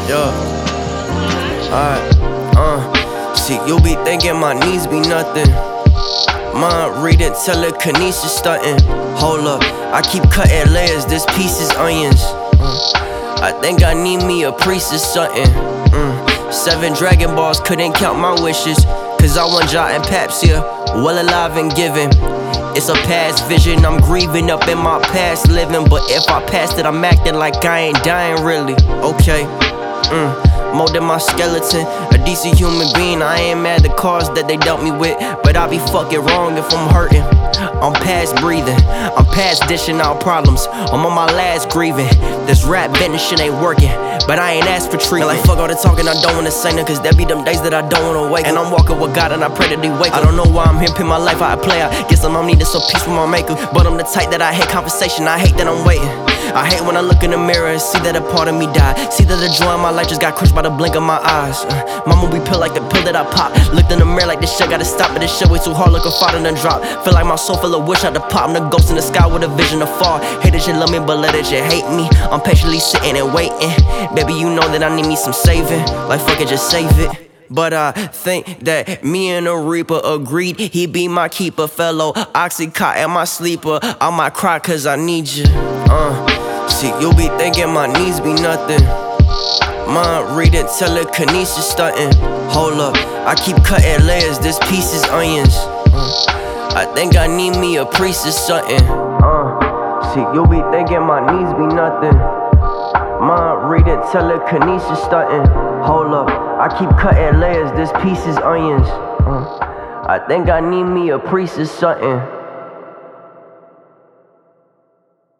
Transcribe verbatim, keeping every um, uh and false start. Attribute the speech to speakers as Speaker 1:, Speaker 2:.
Speaker 1: Yeah. Alright, uh. See, you be thinking my knees be nothing. Mind reading, telekinesis stunting. Hold up, I keep cutting layers, this piece is onions. uh, I think I need me a priest or something. mm. Seven Dragon Balls couldn't count my wishes, cause I want Ja and Paps here, well alive and giving. It's a past vision, I'm grieving up in my past living. But if I passed it, I'm acting like I ain't dying really. Okay, mm. molding my skeleton, a decent human being. I ain't mad at the cause that they dealt me with, but I be fucking wrong if I'm hurting. I'm past breathing, I'm past dishing out problems, I'm on my last grieving. This rap business shit ain't working, but I ain't asked for treatment. Like fuck all the talking, I don't wanna say nothing, cause there be them days that I don't wanna wake. And I'm walking with God and I pray that he wake. I don't know why I'm here, pin my life how I play out. Guess I'm needing some peace with my maker, but I'm the type that I hate conversation, I hate that I'm waiting. I hate when I look in the mirror and see that a part of me died. See that the joy in my life just got crushed by the blink of my eyes. uh, Mama be pill like the pill that I pop. Looked in the mirror like this shit gotta stop, but this shit way too hard, like a father done drop. Feel like my soul full of wish out the pop. I'm the ghost in the sky with a vision of fall. Hate that you love me, but let it you hate me. I'm patiently sitting and waiting. Baby, you know that I need me some saving. Like fuck it, just save it. But I think that me and the Reaper agreed. He be my keeper, fellow Oxycontin and my sleeper. I might cry cause I need you. Uh, see, you be thinking my knees be nothing. Mind reading, telekinesis stunting. Hold up, I keep cutting layers, this piece is onions. uh, I think I need me a priest or something. Uh, see, you be thinking my knees be nothing. Mind reading, telekinesis stunting. Hold up, I keep cutting layers, this piece is onions. uh, I think I need me a priest or something.